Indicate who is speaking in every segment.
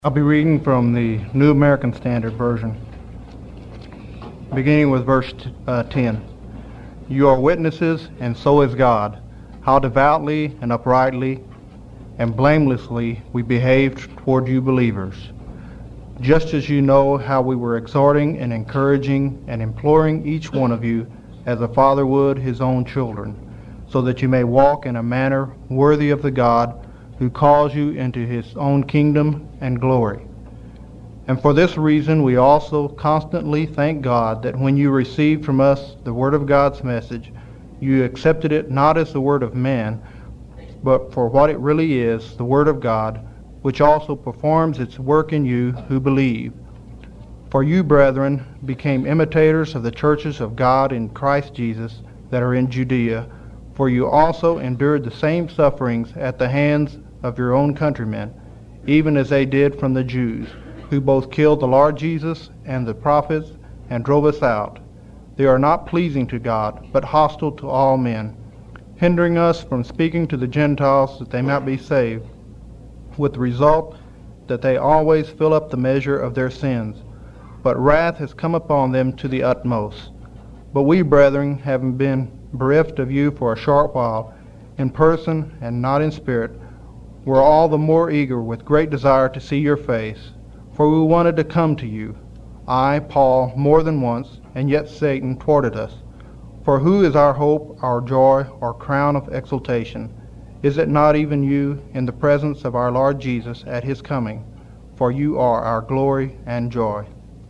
Speaker 1: I'll be reading from the New American Standard Version, beginning with verse 10. You are witnesses, and so is God, how devoutly and uprightly and blamelessly we behaved toward you believers, just as you know how we were exhorting and encouraging and imploring each one of you as a father would his own children, so that you may walk in a manner worthy of the God who calls you into his own kingdom and glory. And for this reason we also constantly thank God that when you received from us the word of God's message, you accepted it not as the word of man, but for what it really is, the word of God, which also performs its work in you who believe. For you, brethren, became imitators of the churches of God in Christ Jesus that are in Judea, for you also endured the same sufferings at the hands of your own countrymen, even as they did from the Jews, who both killed the Lord Jesus and the prophets and drove us out. They are not pleasing to God, but hostile to all men, hindering us from speaking to the Gentiles that they might be saved, with the result that they always fill up the measure of their sins. But wrath has come upon them to the utmost. But we, brethren, having been bereft of you for a short while, in person and not in spirit, were all the more eager with great desire to see your face. For we wanted to come to you, I, Paul, more than once, and yet Satan thwarted us. For who is our hope, our joy, our crown of exultation? Is it not even you in the presence of our Lord Jesus at his coming? For you are our glory and joy.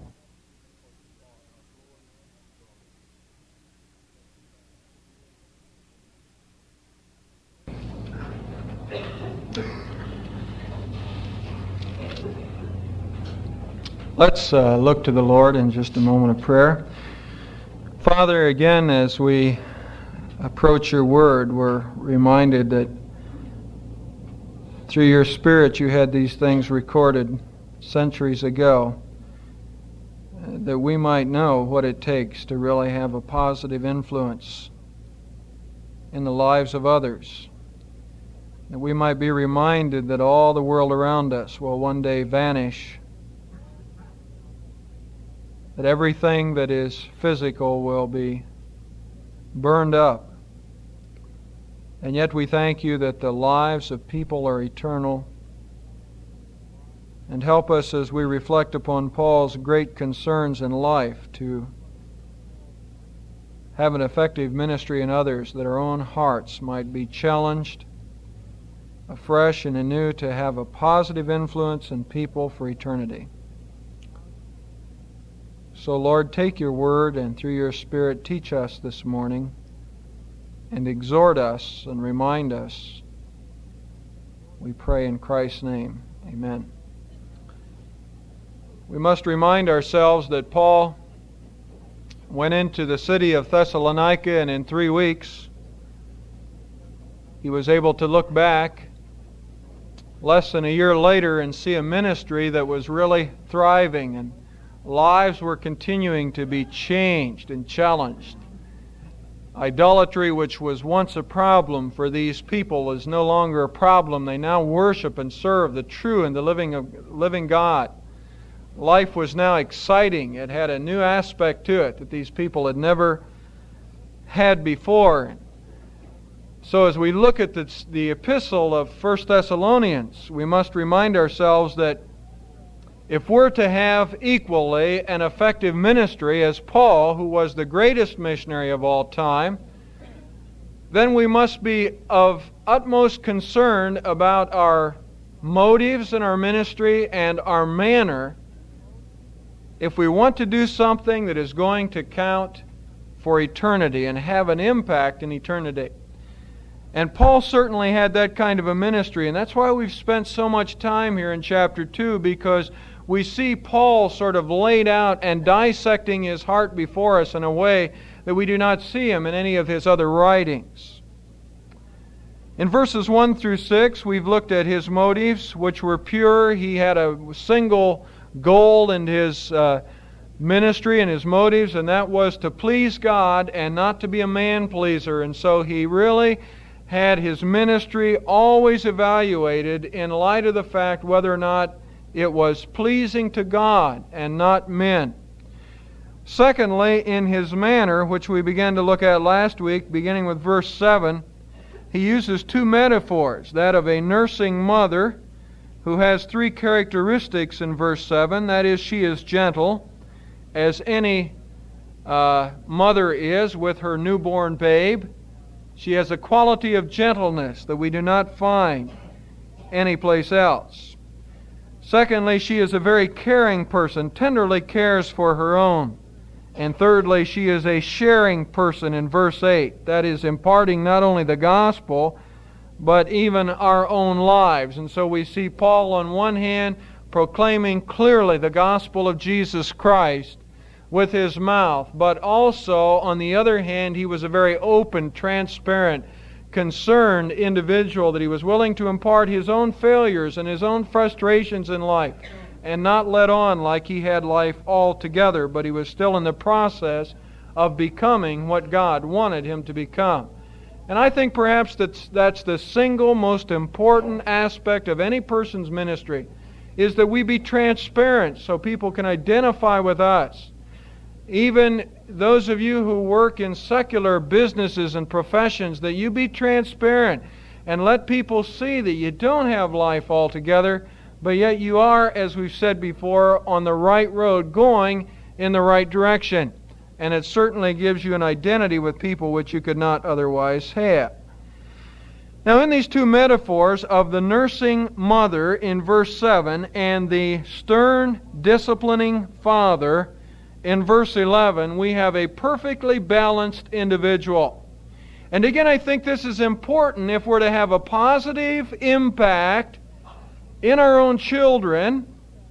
Speaker 2: Let's look to the Lord in just a moment of prayer. Father, again, as we approach your word, we're reminded that through your Spirit you had these things recorded centuries ago, that we might know what it takes to really have a positive influence in the lives of others, that we might be reminded that all the world around us will one day vanish, that everything that is physical will be burned up. And yet we thank you that the lives of people are eternal. And help us as we reflect upon Paul's great concerns in life to have an effective ministry in others, that our own hearts might be challenged afresh and anew to have a positive influence in people for eternity. So, Lord, take your word and through your Spirit teach us this morning and exhort us and remind us. We pray in Christ's name. Amen. We must remind ourselves that Paul went into the city of Thessalonica, and in 3 weeks he was able to look back less than a year later and see a ministry that was really thriving, and lives were continuing to be changed and challenged. Idolatry, which was once a problem for these people, is no longer a problem. They now worship and serve the true and the living God. Life was now exciting. It had a new aspect to it that these people had never had before. So as we look at the epistle of 1 Thessalonians, we must remind ourselves that if we're to have equally an effective ministry as Paul, who was the greatest missionary of all time, then we must be of utmost concern about our motives in our ministry and our manner if we want to do something that is going to count for eternity and have an impact in eternity. And Paul certainly had that kind of a ministry, and that's why we've spent so much time here in chapter 2, because we see Paul sort of laid out and dissecting his heart before us in a way that we do not see him in any of his other writings. In verses 1 through 6, we've looked at his motives, which were pure. He had a single goal in his ministry and his motives, and that was to please God and not to be a man-pleaser. And so he really had his ministry always evaluated in light of the fact whether or not It was pleasing to God and not men. Secondly, in his manner, which we began to look at last week, beginning with verse 7, he uses two metaphors, that of a nursing mother, who has three characteristics in verse 7. That is, she is gentle, as any mother is with her newborn babe. She has a quality of gentleness that we do not find anyplace else. Secondly, she is a very caring person, tenderly cares for her own. And thirdly, she is a sharing person in verse 8. That is, imparting not only the gospel, but even our own lives. And so we see Paul on one hand proclaiming clearly the gospel of Jesus Christ with his mouth, but also on the other hand he was a very open, transparent, concerned individual, that he was willing to impart his own failures and his own frustrations in life and not let on like he had life altogether, but he was still in the process of becoming what God wanted him to become. And I think perhaps that's the single most important aspect of any person's ministry, is that we be transparent so people can identify with us. Even those of you who work in secular businesses and professions, that you be transparent and let people see that you don't have life altogether, but yet you are, as we've said before, on the right road, going in the right direction. And it certainly gives you an identity with people which you could not otherwise have. Now, in these two metaphors of the nursing mother in verse 7 and the stern, disciplining father in verse 11, we have a perfectly balanced individual. And again, I think this is important if we're to have a positive impact in our own children,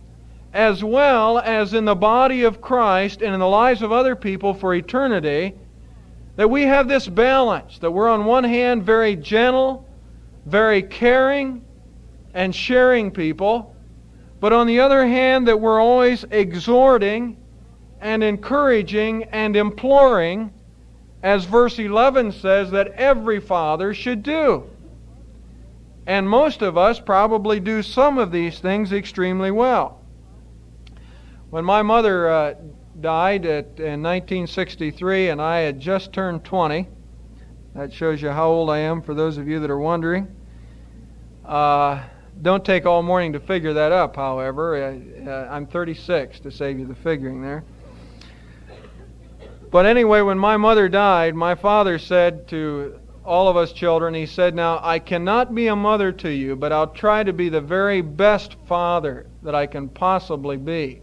Speaker 2: as well as in the body of Christ and in the lives of other people for eternity, that we have this balance, that we're on one hand very gentle, very caring, and sharing people, but on the other hand that we're always exhorting and encouraging and imploring, as verse 11 says, that every father should do. And most of us probably do some of these things extremely well. When my mother died in 1963 and I had just turned 20, that shows you how old I am for those of you that are wondering. Don't take all morning to figure that up, however. I'm 36 to save you the figuring there. But anyway, when my mother died, my father said to all of us children, he said, "Now, I cannot be a mother to you, but I'll try to be the very best father that I can possibly be."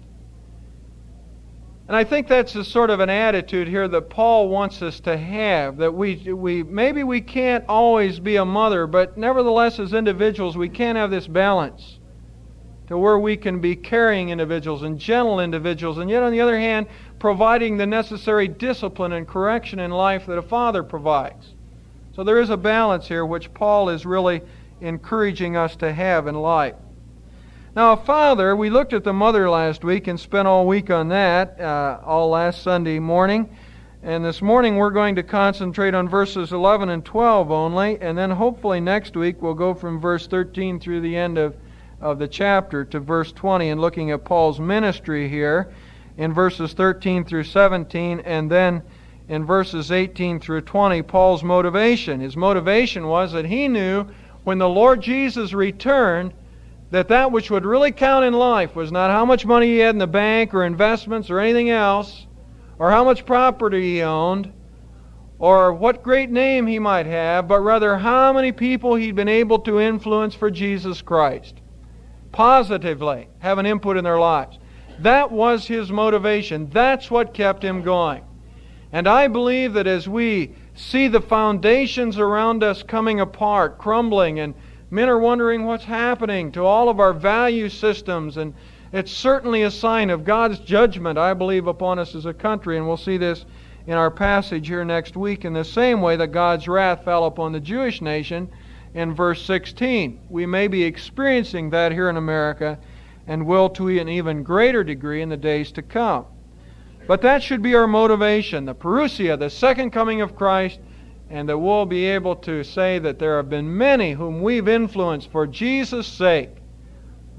Speaker 2: And I think that's a sort of an attitude here that Paul wants us to have, that we maybe we can't always be a mother, but nevertheless as individuals we can have this balance to where we can be caring individuals and gentle individuals, and yet on the other hand providing the necessary discipline and correction in life that a father provides. So there is a balance here which Paul is really encouraging us to have in life. Now, a father, we looked at the mother last week and spent all week on that, all last Sunday morning. And this morning we're going to concentrate on verses 11 and 12 only, and then hopefully next week we'll go from verse 13 through the end of the chapter to verse 20 and looking at Paul's ministry here in verses 13 through 17, and then in verses 18 through 20, Paul's motivation. His motivation was that he knew when the Lord Jesus returned that which would really count in life was not how much money he had in the bank or investments or anything else, or how much property he owned, or what great name he might have, but rather how many people he'd been able to influence for Jesus Christ. Positively have an input in their lives. That was his motivation. That's what kept him going. And I believe that as we see the foundations around us coming apart, crumbling, and men are wondering what's happening to all of our value systems, and it's certainly a sign of God's judgment, I believe, upon us as a country, and we'll see this in our passage here next week in the same way that God's wrath fell upon the Jewish nation in verse 16. We may be experiencing that here in America and will to an even greater degree in the days to come. But that should be our motivation, the parousia, the second coming of Christ, and that we'll be able to say that there have been many whom we've influenced for Jesus' sake,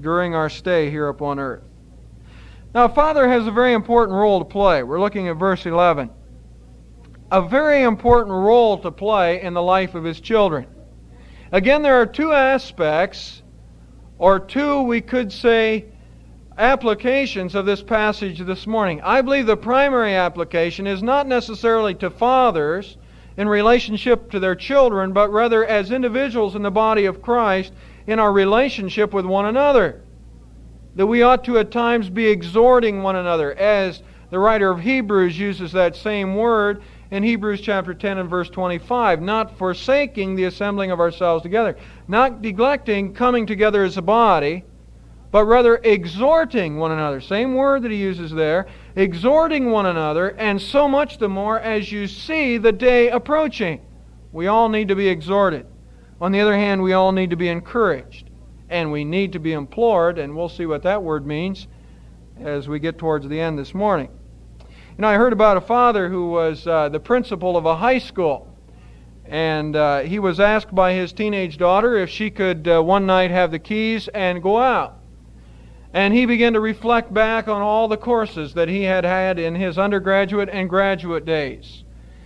Speaker 2: during our stay here upon earth. Now, a father has a very important role to play. We're looking at verse 11. A very important role to play in the life of his children. Again, there are two aspects, or two, we could say, applications of this passage this morning. I believe the primary application is not necessarily to fathers in relationship to their children, but rather as individuals in the body of Christ in our relationship with one another. That we ought to at times be exhorting one another, as the writer of Hebrews uses that same word in Hebrews chapter 10 and verse 25, not forsaking the assembling of ourselves together, not neglecting coming together as a body, but rather exhorting one another. Same word that he uses there, exhorting one another, and so much the more as you see the day approaching. We all need to be exhorted. On the other hand, we all need to be encouraged. And we need to be implored, and we'll see what that word means as we get towards the end this morning. You know, I heard about a father who was the principal of a high school. And he was asked by his teenage daughter if she could one night have the keys and go out. And he began to reflect back on all the courses that he had had in his undergraduate and graduate days.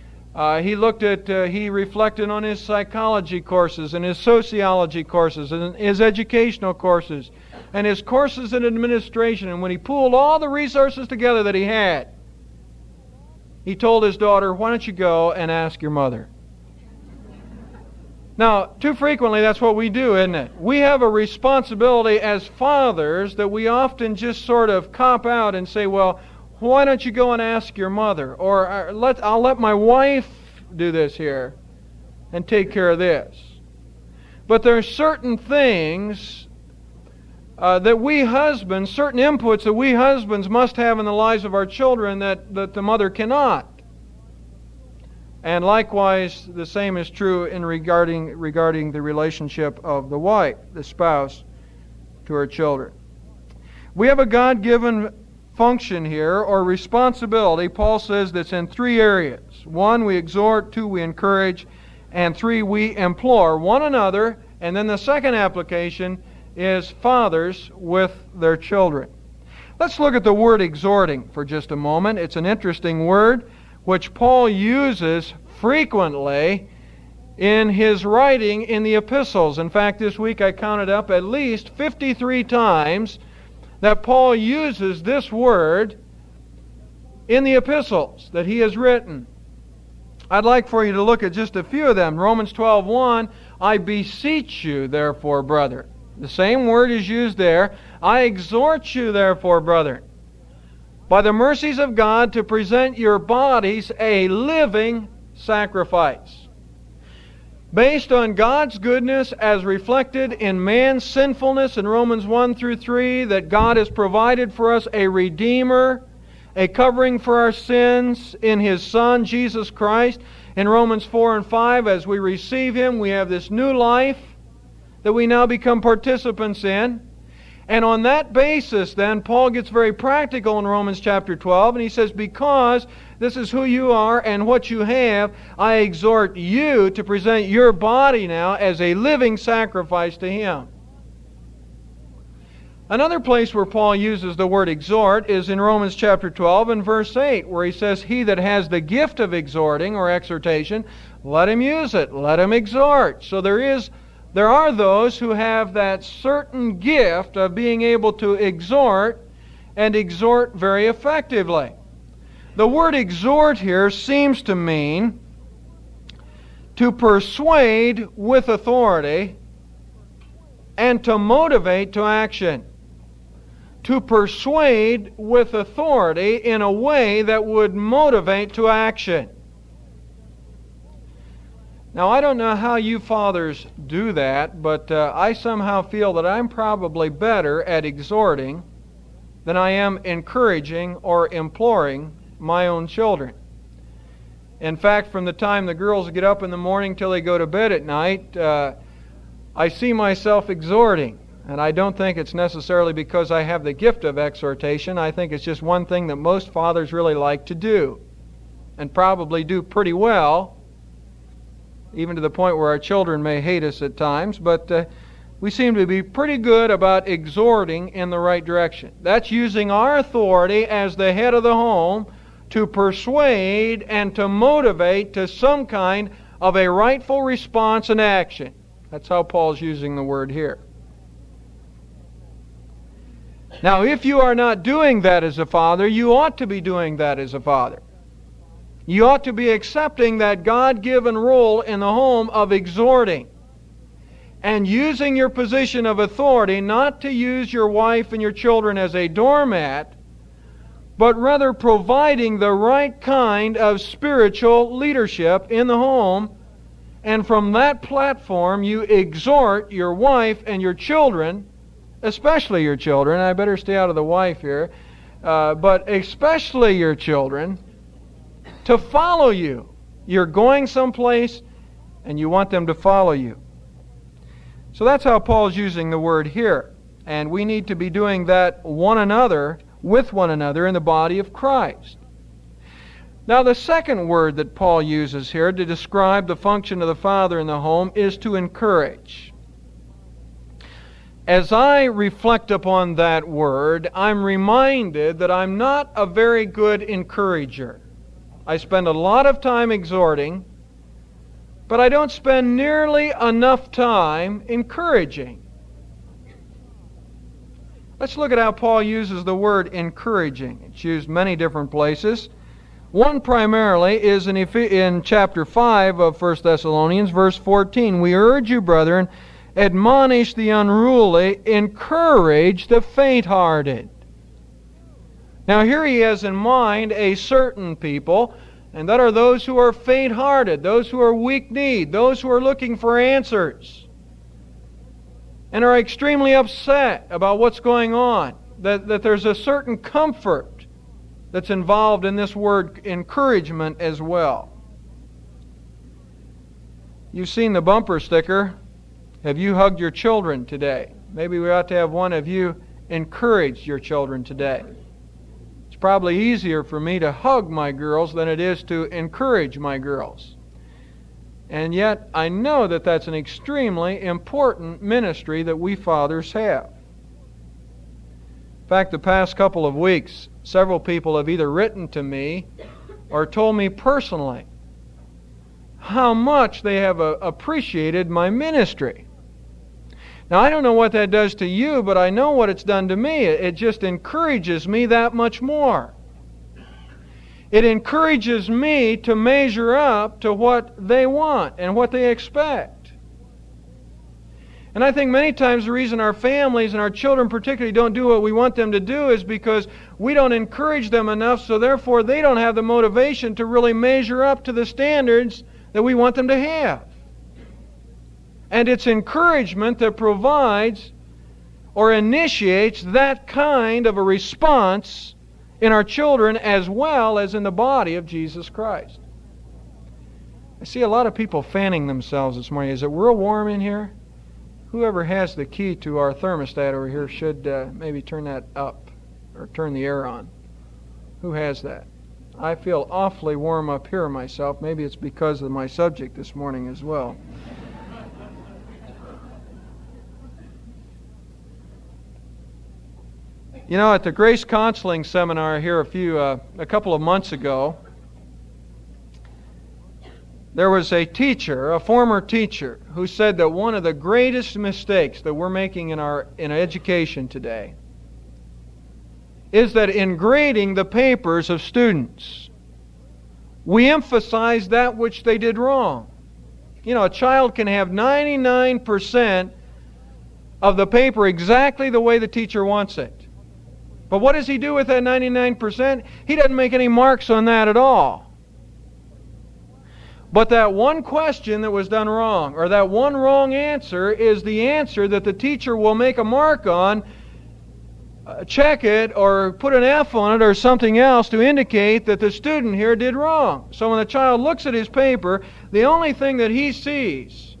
Speaker 2: He reflected on his psychology courses and his sociology courses and his educational courses and his courses in administration. And when he pooled all the resources together that he had, he told his daughter, "Why don't you go and ask your mother?" Now, too frequently that's what we do, isn't it? We have a responsibility as fathers that we often just sort of cop out and say, well, why don't you go and ask your mother? Or I'll let my wife do this here and take care of this. But there are certain things that we husbands, certain inputs that we husbands must have in the lives of our children that the mother cannot. And likewise, the same is true in regarding the relationship of the wife, the spouse, to her children. We have a God-given function here, or responsibility, Paul says, that's in three areas. 1, we exhort. 2, we encourage. And 3, we implore one another. And then the second application is fathers with their children. Let's look at the word exhorting for just a moment. It's an interesting word which Paul uses frequently in his writing in the epistles. In fact, this week I counted up at least 53 times that Paul uses this word in the epistles that he has written. I'd like for you to look at just a few of them. Romans 12:1, I beseech you, therefore, brethren. The same word is used there. I exhort you, therefore, brethren, by the mercies of God, to present your bodies a living sacrifice, based on God's goodness as reflected in man's sinfulness in Romans 1 through 3, that God has provided for us a Redeemer, a covering for our sins in His Son, Jesus Christ. In Romans 4 and 5, as we receive Him, we have this new life that we now become participants in. And on that basis, then, Paul gets very practical in Romans chapter 12, and he says, because this is who you are and what you have, I exhort you to present your body now as a living sacrifice to Him. Another place where Paul uses the word exhort is in Romans chapter 12 and verse 8, where he says, he that has the gift of exhorting or exhortation, let him use it, let him exhort. So there are those who have that certain gift of being able to exhort, and exhort very effectively. The word exhort here seems to mean to persuade with authority and to motivate to action. To persuade with authority in a way that would motivate to action. Now, I don't know how you fathers do that, but I somehow feel that I'm probably better at exhorting than I am encouraging or imploring my own children. In fact, from the time the girls get up in the morning till they go to bed at night, I see myself exhorting. And I don't think it's necessarily because I have the gift of exhortation. I think it's just one thing that most fathers really like to do, and probably do pretty well, even to the point where our children may hate us at times. But we seem to be pretty good about exhorting in the right direction. That's using our authority as the head of the home to persuade and to motivate to some kind of a rightful response and action. That's how Paul's using the word here. Now, if you are not doing that as a father, you ought to be doing that as a father. You ought to be accepting that God-given role in the home of exhorting and using your position of authority not to use your wife and your children as a doormat, but rather providing the right kind of spiritual leadership in the home. And from that platform, you exhort your wife and your children, especially your children. I better stay out of the wife here. But especially your children, to follow you. You're going someplace and you want them to follow you. So that's how Paul's using the word here. And we need to be doing that with one another in the body of Christ. Now, the second word that Paul uses here to describe the function of the father in the home is to encourage. As I reflect upon that word, I'm reminded that I'm not a very good encourager. I spend a lot of time exhorting, but I don't spend nearly enough time encouraging. Let's look at how Paul uses the word encouraging. It's used many different places. One primarily is in chapter 5 of 1 Thessalonians, verse 14. We urge you, brethren, admonish the unruly, encourage the faint-hearted. Now here he has in mind a certain people, and that are those who are faint-hearted, those who are weak-kneed, those who are looking for answers, and are extremely upset about what's going on, that there's a certain comfort that's involved in this word encouragement as well. You've seen the bumper sticker, "Have you hugged your children today?" Maybe we ought to have one of you encourage your children today. It's probably easier for me to hug my girls than it is to encourage my girls. And yet, I know that that's an extremely important ministry that we fathers have. In fact, the past couple of weeks, several people have either written to me or told me personally how much they have appreciated my ministry. Now, I don't know what that does to you, but I know what it's done to me. It just encourages me that much more. It encourages me to measure up to what they want and what they expect. And I think many times the reason our families and our children particularly don't do what we want them to do is because we don't encourage them enough, so therefore they don't have the motivation to really measure up to the standards that we want them to have. And it's encouragement that provides or initiates that kind of a response in our children as well as in the body of Jesus Christ. I see a lot of people fanning themselves this morning. Is it real warm in here? Whoever has the key to our thermostat over here should maybe turn that up or turn the air on. Who has that? I feel awfully warm up here myself. Maybe it's because of my subject this morning as well. You know, at the Grace Counseling Seminar here a couple of months ago, there was a teacher, a former teacher, who said that one of the greatest mistakes that we're making in education today is that in grading the papers of students, we emphasize that which they did wrong. You know, a child can have 99% of the paper exactly the way the teacher wants it. But what does he do with that 99%? He doesn't make any marks on that at all. But that one question that was done wrong, or that one wrong answer, is the answer that the teacher will make a mark on, check it, or put an F on it, or something else to indicate that the student here did wrong. So when the child looks at his paper, the only thing that he sees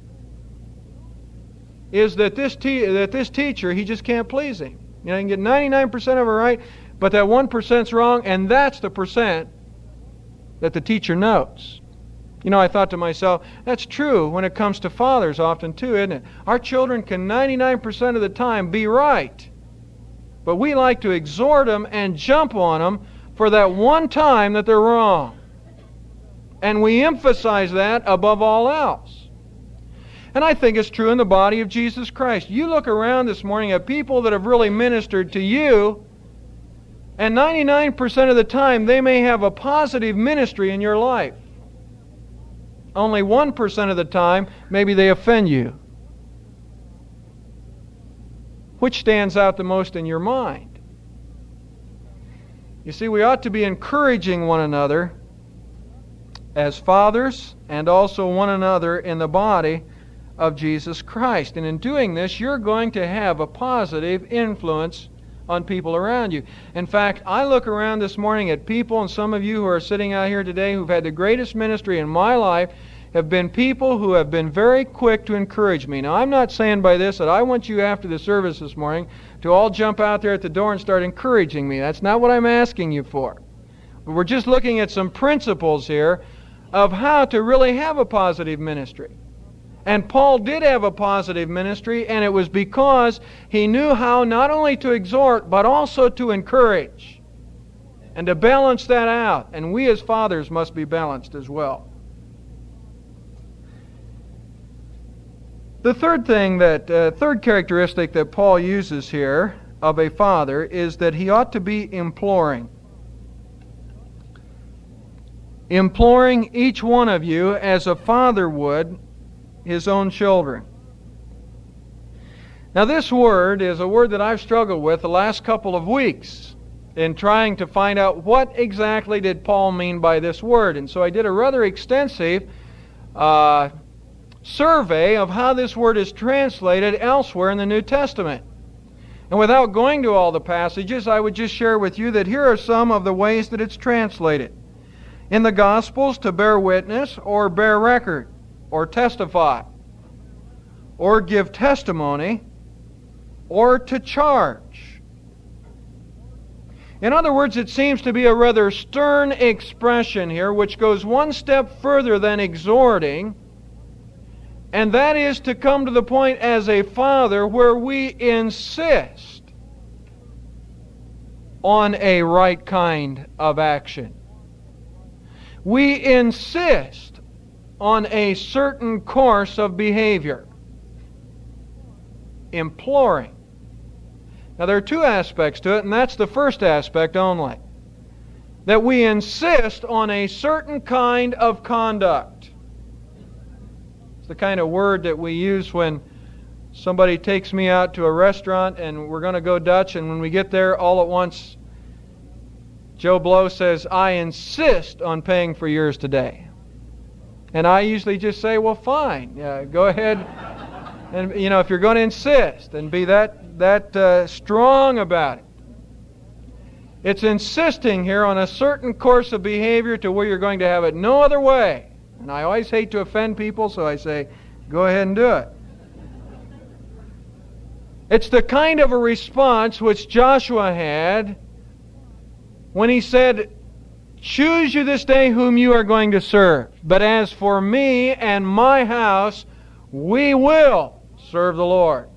Speaker 2: is that this teacher, he just can't please him. You know, you can get 99% of it right, but that 1%'s wrong, and that's the percent that the teacher knows. You know, I thought to myself, that's true when it comes to fathers often too, isn't it? Our children can 99% of the time be right. But we like to exhort them and jump on them for that one time that they're wrong. And we emphasize that above all else. And I think it's true in the body of Jesus Christ. You look around this morning at people that have really ministered to you, and 99% of the time they may have a positive ministry in your life. Only 1% of the time, maybe they offend you. Which stands out the most in your mind? You see, we ought to be encouraging one another as fathers and also one another in the body of Jesus Christ. And in doing this, you're going to have a positive influence on people around you. In fact, I look around this morning at people, and some of you who are sitting out here today who've had the greatest ministry in my life have been people who have been very quick to encourage me. Now, I'm not saying by this that I want you after the service this morning to all jump out there at the door and start encouraging me. That's not what I'm asking you for. But we're just looking at some principles here of how to really have a positive ministry. And Paul did have a positive ministry, and it was because he knew how not only to exhort, but also to encourage and to balance that out. And we as fathers must be balanced as well. The third characteristic that Paul uses here of a father is that he ought to be imploring. Imploring each one of you as a father would his own children. Now, this word is a word that I've struggled with the last couple of weeks in trying to find out what exactly did Paul mean by this word. And so I did a rather extensive survey of how this word is translated elsewhere in the New Testament. And without going to all the passages, I would just share with you that here are some of the ways that it's translated. In the Gospels, to bear witness or bear record, or testify, or give testimony, or to charge. In other words, it seems to be a rather stern expression here, which goes one step further than exhorting, and that is to come to the point as a father where we insist on a right kind of action. We insist on a certain course of behavior. Imploring. Now, there are two aspects to it, and that's the first aspect only. That we insist on a certain kind of conduct. It's the kind of word that we use when somebody takes me out to a restaurant and we're going to go Dutch, and when we get there, all at once, Joe Blow says, "I insist on paying for yours today." And I usually just say, well, fine, go ahead. And, if you're going to insist and be that strong about it. It's insisting here on a certain course of behavior to where you're going to have it no other way. And I always hate to offend people, so I say, go ahead and do it. It's the kind of a response which Joshua had when he said, "Choose you this day whom you are going to serve. But as for me and my house, we will serve the Lord."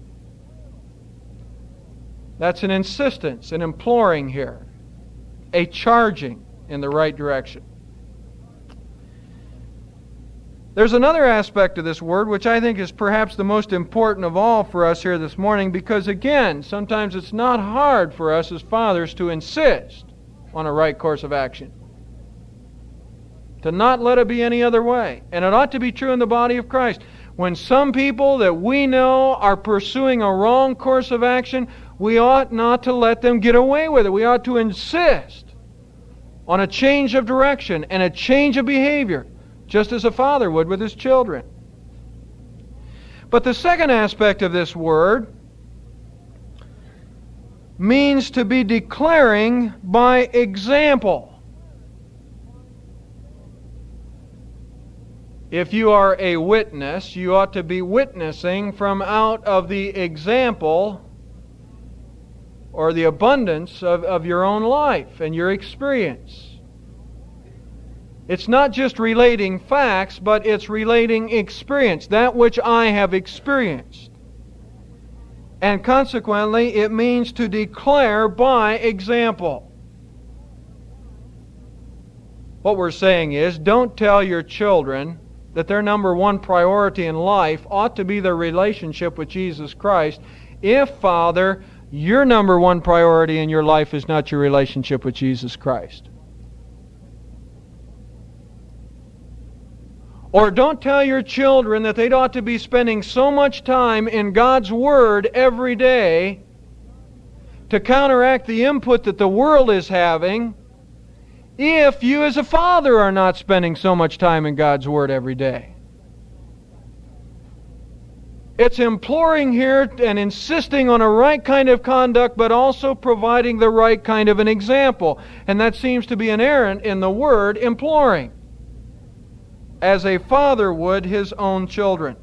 Speaker 2: That's an insistence, an imploring here, a charging in the right direction. There's another aspect of this word which I think is perhaps the most important of all for us here this morning, because again, sometimes it's not hard for us as fathers to insist on a right course of action. To not let it be any other way. And it ought to be true in the body of Christ. When some people that we know are pursuing a wrong course of action, we ought not to let them get away with it. We ought to insist on a change of direction and a change of behavior, just as a father would with his children. But the second aspect of this word means to be declaring by example. If you are a witness, you ought to be witnessing from out of the example or the abundance of your own life and your experience. It's not just relating facts, but it's relating experience, that which I have experienced. And consequently, it means to declare by example. What we're saying is, don't tell your children that their number one priority in life ought to be their relationship with Jesus Christ if, Father, your number one priority in your life is not your relationship with Jesus Christ. Or don't tell your children that they ought to be spending so much time in God's Word every day to counteract the input that the world is having if you as a father are not spending so much time in God's Word every day. It's imploring here and insisting on a right kind of conduct, but also providing the right kind of an example. And that seems to be inherent in the word imploring, as a father would his own children.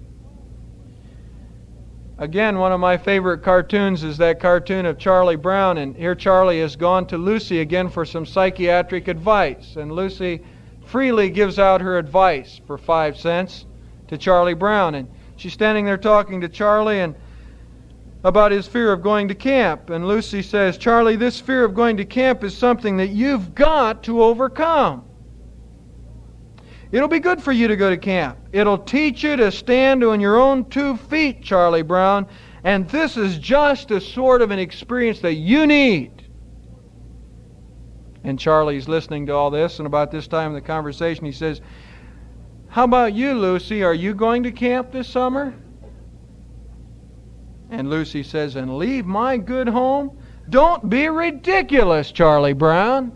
Speaker 2: Again, one of my favorite cartoons is that cartoon of Charlie Brown, and here Charlie has gone to Lucy again for some psychiatric advice, and Lucy freely gives out her advice for 5 cents to Charlie Brown, and she's standing there talking to Charlie and about his fear of going to camp, and Lucy says, "Charlie, this fear of going to camp is something that you've got to overcome. It'll be good for you to go to camp. It'll teach you to stand on your own 2 feet, Charlie Brown, and this is just a sort of an experience that you need." And Charlie's listening to all this, and about this time in the conversation he says, "How about you, Lucy? Are you going to camp this summer?" And Lucy says, "And leave my good home? Don't be ridiculous, Charlie Brown."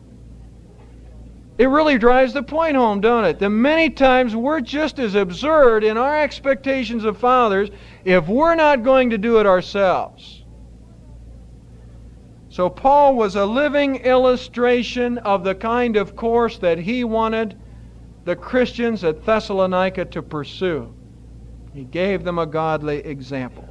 Speaker 2: It really drives the point home, don't it? That many times we're just as absurd in our expectations of fathers if we're not going to do it ourselves. So Paul was a living illustration of the kind of course that he wanted the Christians at Thessalonica to pursue. He gave them a godly example.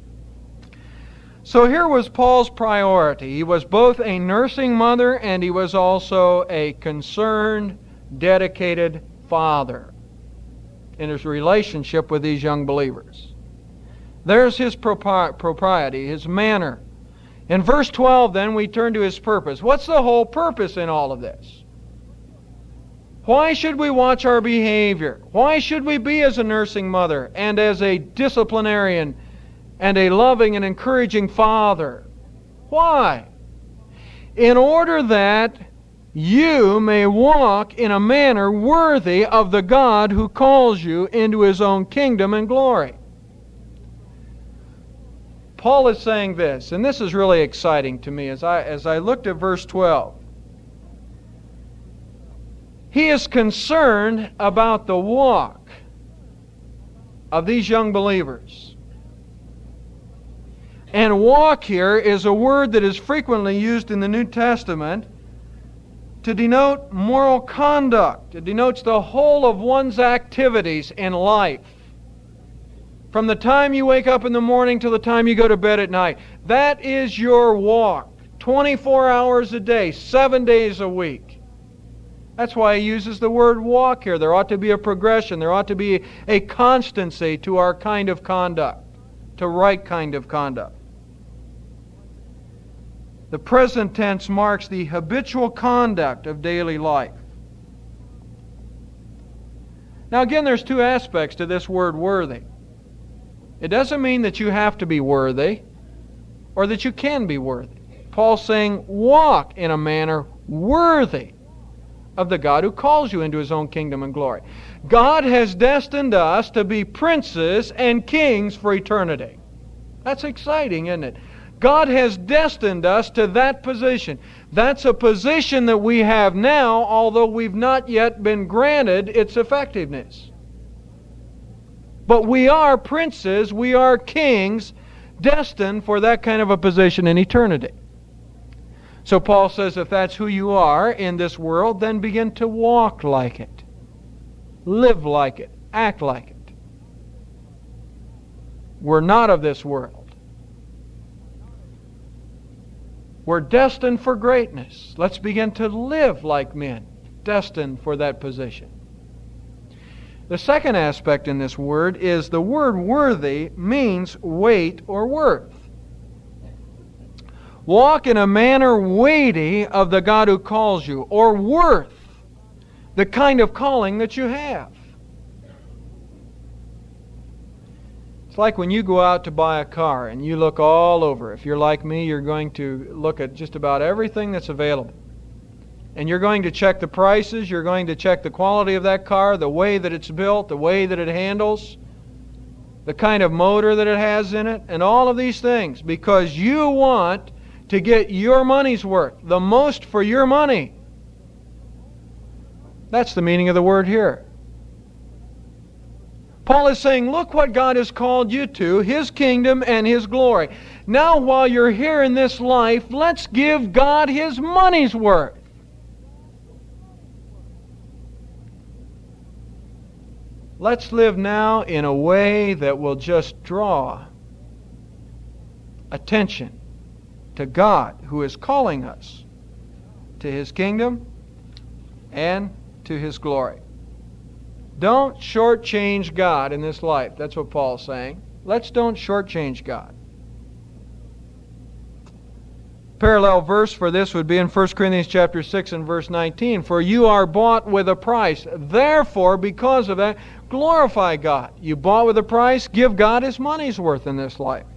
Speaker 2: So here was Paul's priority. He was both a nursing mother and he was also a concerned, dedicated father in his relationship with these young believers. There's his propriety, his manner. In verse 12 then we turn to his purpose. What's the whole purpose in all of this? Why should we watch our behavior? Why should we be as a nursing mother and as a disciplinarian and a loving and encouraging father? Why? In order that you may walk in a manner worthy of the God who calls you into His own kingdom and glory. Paul is saying this, and this is really exciting to me as I looked at verse 12. He is concerned about the walk of these young believers. And walk here is a word that is frequently used in the New Testament to denote moral conduct. It denotes the whole of one's activities in life. From the time you wake up in the morning till the time you go to bed at night. That is your walk. 24 hours a day, 7 days a week. That's why he uses the word walk here. There ought to be a progression. There ought to be a constancy to our kind of conduct, to right kind of conduct. The present tense marks the habitual conduct of daily life. Now again, there's 2 aspects to this word worthy. It doesn't mean that you have to be worthy or that you can be worthy. Paul's saying walk in a manner worthy of the God who calls you into His own kingdom and glory. God has destined us to be princes and kings for eternity. That's exciting, isn't it? God has destined us to that position. That's a position that we have now, although we've not yet been granted its effectiveness. But we are princes, we are kings, destined for that kind of a position in eternity. So Paul says if that's who you are in this world, then begin to walk like it. Live like it. Act like it. We're not of this world. We're destined for greatness. Let's begin to live like men, destined for that position. The second aspect in this word is the word worthy means weight or worth. Walk in a manner weighty of the God who calls you, or worth the kind of calling that you have. It's like when you go out to buy a car and you look all over. If you're like me, you're going to look at just about everything that's available. And you're going to check the prices, you're going to check the quality of that car, the way that it's built, the way that it handles, the kind of motor that it has in it, and all of these things, because you want to get your money's worth, the most for your money. That's the meaning of the word here. Paul is saying, look what God has called you to, His kingdom and His glory. Now, while you're here in this life, let's give God His money's worth. Let's live now in a way that will just draw attention to God, who is calling us to His kingdom and to His glory. Don't shortchange God in this life. That's what Paul's saying. Let's don't shortchange God. Parallel verse for this would be in 1 Corinthians chapter 6 and verse 19. For you are bought with a price. Therefore, because of that, glorify God. You bought with a price, give God His money's worth in this life.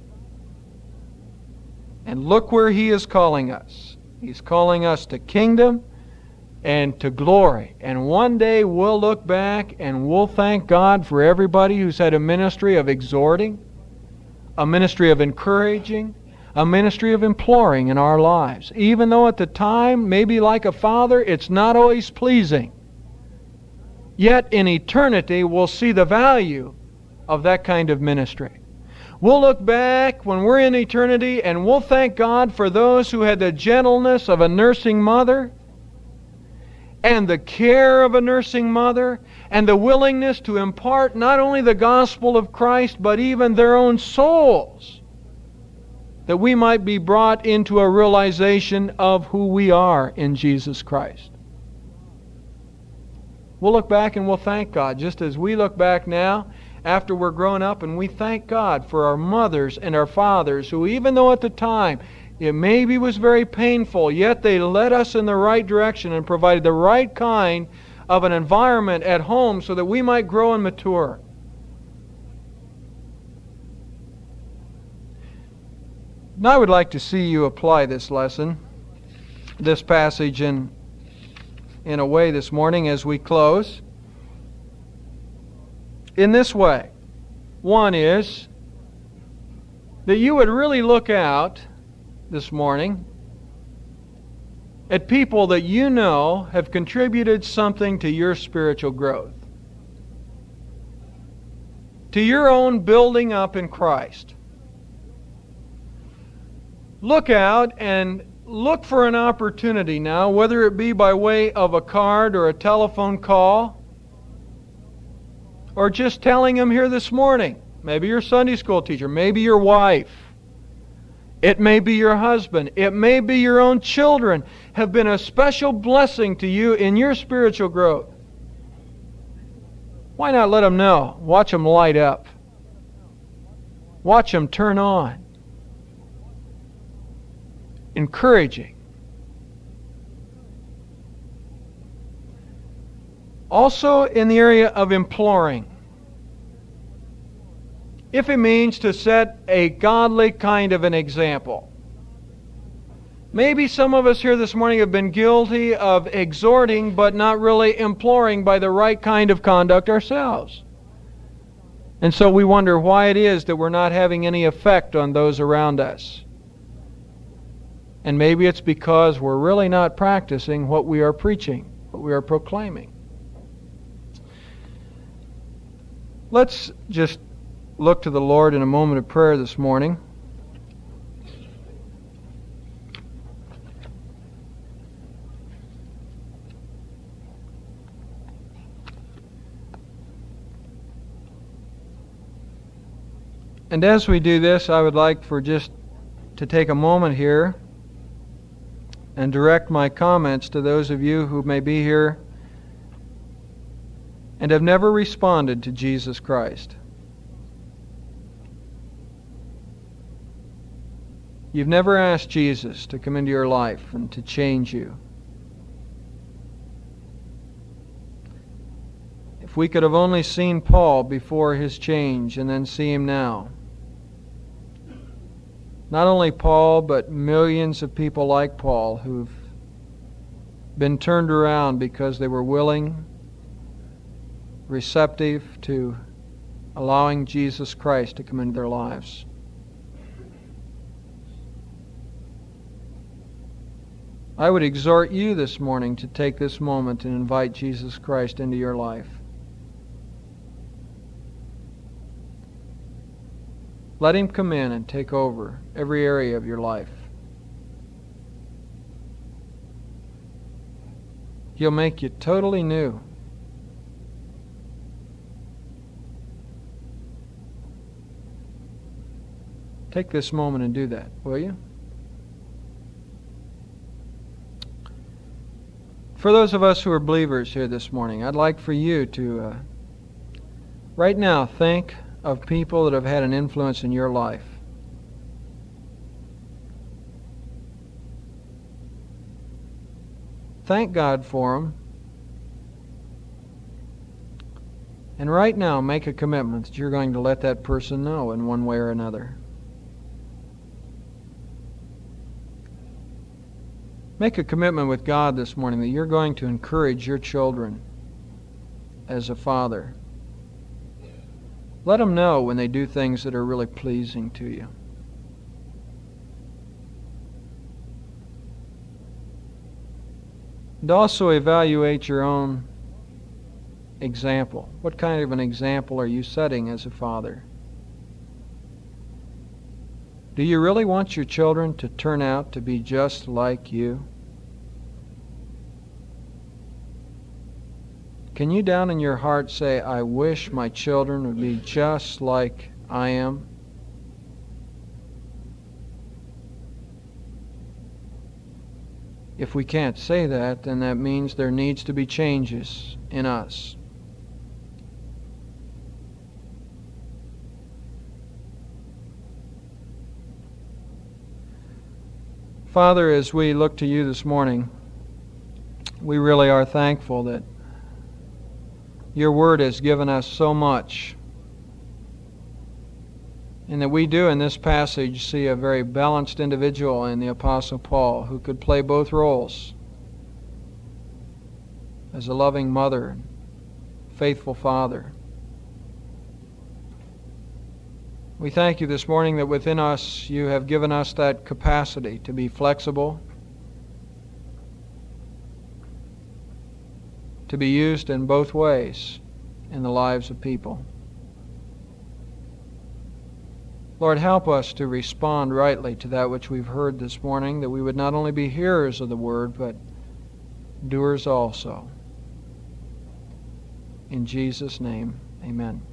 Speaker 2: And look where He is calling us. He's calling us to kingdom and to glory. And one day we'll look back and we'll thank God for everybody who's had a ministry of exhorting, a ministry of encouraging, a ministry of imploring in our lives. Even though at the time, maybe like a father, it's not always pleasing. Yet in eternity, we'll see the value of that kind of ministry. We'll look back when we're in eternity and we'll thank God for those who had the gentleness of a nursing mother and the care of a nursing mother and the willingness to impart not only the gospel of Christ but even their own souls, that we might be brought into a realization of who we are in Jesus Christ. We'll look back and we'll thank God, just as we look back now after we're grown up, and we thank God for our mothers and our fathers who, even though at the time it maybe was very painful, yet they led us in the right direction and provided the right kind of an environment at home so that we might grow and mature. Now I would like to see you apply this lesson, this passage in a way this morning as we close. In this way. One is that you would really look out this morning at people that you know have contributed something to your spiritual growth, to your own building up in Christ. Look out and look for an opportunity now, whether it be by way of a card or a telephone call, or just telling them here this morning. Maybe your Sunday school teacher, maybe your wife, it may be your husband, it may be your own children, have been a special blessing to you in your spiritual growth. Why not let them know? Watch them light up. Watch them turn on. Encouraging. Also in the area of imploring. If it means to set a godly kind of an example. Maybe some of us here this morning have been guilty of exhorting but not really imploring by the right kind of conduct ourselves. And so we wonder why it is that we're not having any effect on those around us. And maybe it's because we're really not practicing what we are preaching, what we are proclaiming. Let's just look to the Lord in a moment of prayer this morning. And as we do this, I would like for just to take a moment here and direct my comments to those of you who may be here and have never responded to Jesus Christ. You've never asked Jesus to come into your life and to change you. If we could have only seen Paul before his change and then see him now. Not only Paul, but millions of people like Paul who've been turned around because they were willing, receptive to allowing Jesus Christ to come into their lives. I would exhort you this morning to take this moment and invite Jesus Christ into your life. Let Him come in and take over every area of your life. He'll make you totally new. Take this moment and do that, will you? For those of us who are believers here this morning, I'd like for you to, right now, think of people that have had an influence in your life. Thank God for them. And right now, make a commitment that you're going to let that person know in one way or another. Make a commitment with God this morning that you're going to encourage your children as a father. Let them know when they do things that are really pleasing to you. And also evaluate your own example. What kind of an example are you setting as a father? Do you really want your children to turn out to be just like you? Can you down in your heart say, I wish my children would be just like I am? If we can't say that, then that means there needs to be changes in us. Father, as we look to you this morning, we really are thankful that your word has given us so much, and that we do in this passage see a very balanced individual in the Apostle Paul who could play both roles as a loving mother and faithful father. We thank you this morning that within us you have given us that capacity to be flexible, to be used in both ways in the lives of people. Lord, help us to respond rightly to that which we've heard this morning, that we would not only be hearers of the word, but doers also. In Jesus' name, amen.